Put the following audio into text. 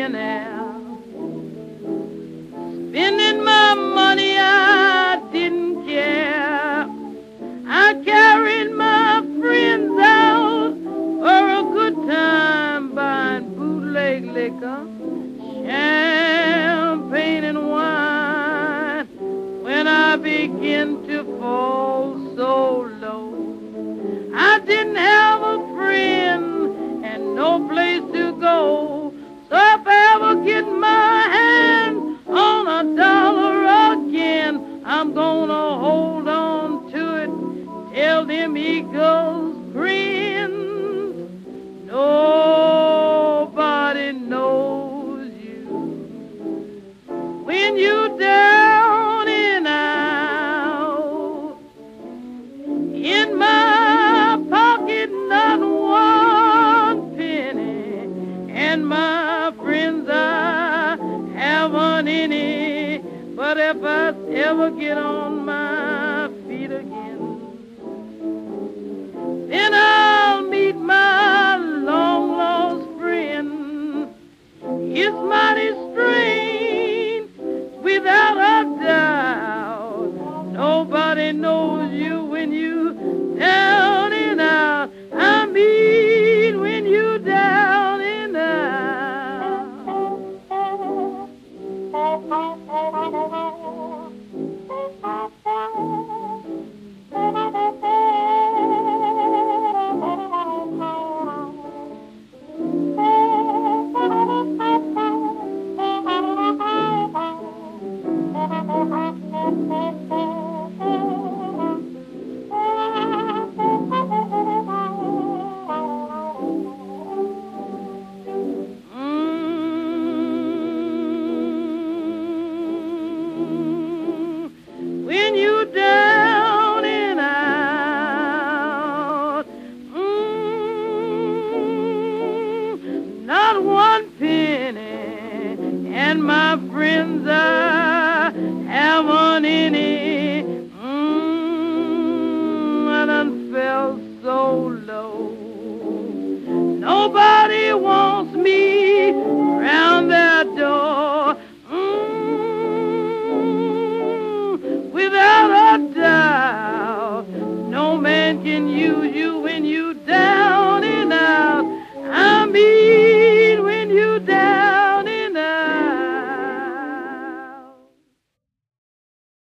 millionaire. Spending my money, I didn't care. I carried my friends out for a good time, buying bootleg liquor, champagne and wine. When I began to fall so low, I didn't have a friend and no place to go. So if I ever get my hand on a dollar again, I'm gonna hold on to it till them eagles grin. Nobody knows you when you down and out. In my pocket, not one penny, and my friends, I haven't any. But if I ever get on my feet again, then I'll meet my long-lost friend. It's mighty